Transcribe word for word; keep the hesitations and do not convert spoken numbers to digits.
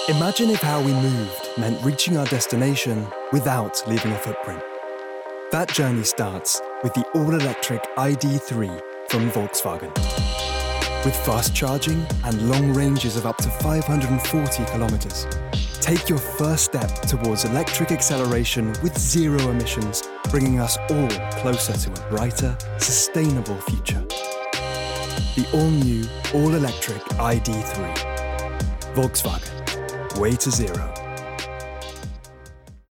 Imagine if how we moved meant reaching our destination without leaving a footprint. That journey starts with the all-electric I D three from Volkswagen. With fast charging and long ranges of up to five hundred forty kilometers, take your first step towards electric acceleration with zero emissions, bringing us all closer to a brighter, sustainable future. The all-new, all-electric I D three. Volkswagen. Way to zero.